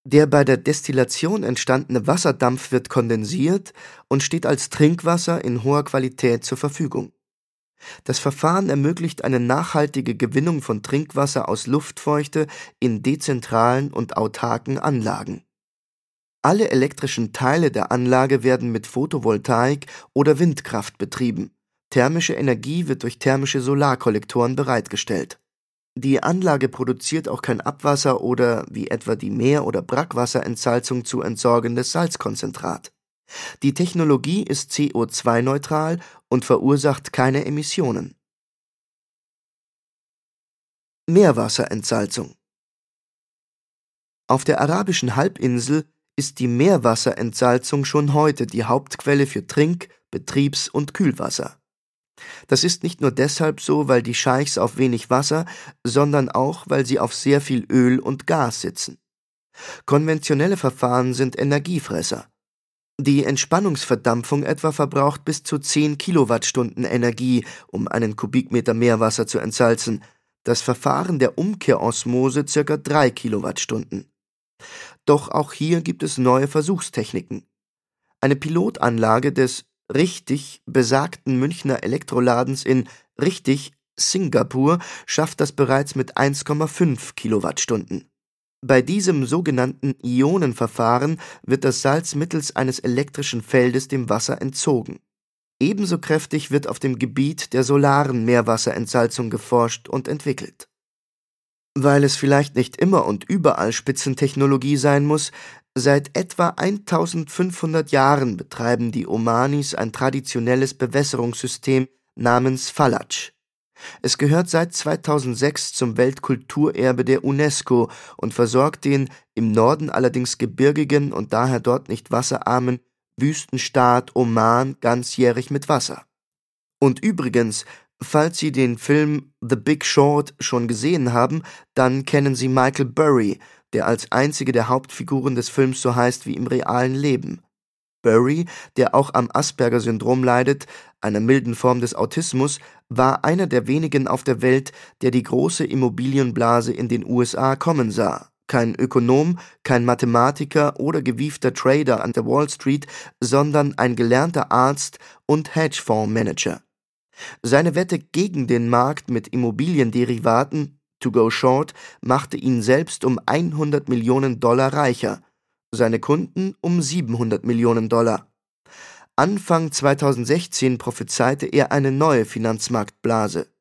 Der bei der Destillation entstandene Wasserdampf wird kondensiert und steht als Trinkwasser in hoher Qualität zur Verfügung. Das Verfahren ermöglicht eine nachhaltige Gewinnung von Trinkwasser aus Luftfeuchte in dezentralen und autarken Anlagen. Alle elektrischen Teile der Anlage werden mit Photovoltaik oder Windkraft betrieben. Thermische Energie wird durch thermische Solarkollektoren bereitgestellt. Die Anlage produziert auch kein Abwasser oder, wie etwa die Meer- oder Brackwasserentsalzung, zu entsorgendes Salzkonzentrat. Die Technologie ist CO2-neutral und verursacht keine Emissionen. Meerwasserentsalzung. Auf der arabischen Halbinsel ist die Meerwasserentsalzung schon heute die Hauptquelle für Trink-, Betriebs- und Kühlwasser. Das ist nicht nur deshalb so, weil die Scheichs auf wenig Wasser, sondern auch, weil sie auf sehr viel Öl und Gas sitzen. Konventionelle Verfahren sind Energiefresser. Die Entspannungsverdampfung etwa verbraucht bis zu 10 Kilowattstunden Energie, um einen Kubikmeter Meerwasser zu entsalzen, das Verfahren der Umkehrosmose ca. 3 Kilowattstunden. Doch auch hier gibt es neue Versuchstechniken. Eine Pilotanlage des Richtig besagten Münchner Elektroladens in Richtig, Singapur, schafft das bereits mit 1,5 Kilowattstunden. Bei diesem sogenannten Ionenverfahren wird das Salz mittels eines elektrischen Feldes dem Wasser entzogen. Ebenso kräftig wird auf dem Gebiet der solaren Meerwasserentsalzung geforscht und entwickelt. Weil es vielleicht nicht immer und überall Spitzentechnologie sein muss, seit etwa 1500 Jahren betreiben die Omanis ein traditionelles Bewässerungssystem namens Falatsch. Es gehört seit 2006 zum Weltkulturerbe der UNESCO und versorgt den im Norden allerdings gebirgigen und daher dort nicht wasserarmen Wüstenstaat Oman ganzjährig mit Wasser. Und übrigens, falls Sie den Film The Big Short schon gesehen haben, dann kennen Sie Michael Burry, der als einzige der Hauptfiguren des Films so heißt wie im realen Leben. Burry, der auch am Asperger-Syndrom leidet, einer milden Form des Autismus, war einer der wenigen auf der Welt, der die große Immobilienblase in den USA kommen sah. Kein Ökonom, kein Mathematiker oder gewiefter Trader an der Wall Street, sondern ein gelernter Arzt und Hedgefondsmanager. Seine Wette gegen den Markt mit Immobilienderivaten, to go short, machte ihn selbst um $100 Millionen reicher, seine Kunden um $700 Millionen. Anfang 2016 prophezeite er eine neue Finanzmarktblase.